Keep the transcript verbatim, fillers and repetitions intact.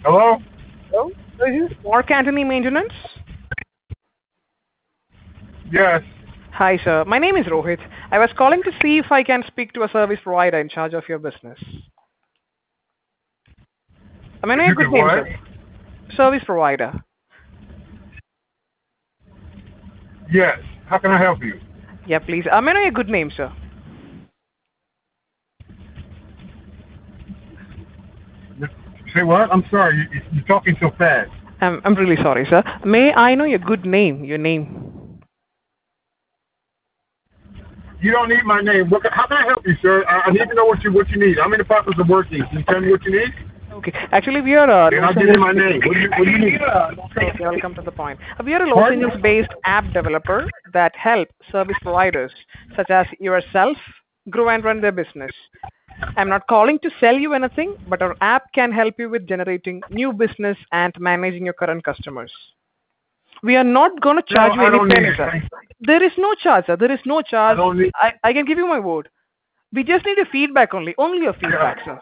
Hello? Hello? Is this Mark Anthony Maintenance? Yes. Hi, sir. My name is Rohit. I was calling to see if I can speak to a service provider in charge of your business. I mean, If a you good could name, what? sir. Service provider. Yes. How can I help you? Yeah, please. I mean, a good name, sir. Say what? I'm sorry. You, you're talking so fast. I'm, I'm really sorry, sir. May I know your good name? Your name. You don't need my name. What, how can I help you, sir? I, I need to know what you what you need. I'm in the process of working. Can you tell me what you need? Okay. Actually, we are a And Los I'll give you my Angeles. name. What do you, what do you need? Okay, I'll come to the point. We are a Los Pardon? Angeles-based app developer that help service providers such as yourself grow and run their business. I'm not calling to sell you anything, but our app can help you with generating new business and managing your current customers. We are not going to No, charge you I any don't need penny, it. sir. Thank you. There is no charge, sir. There is no I charge. don't need. I, I can give you my word. We just need a feedback only. Only a feedback, sir.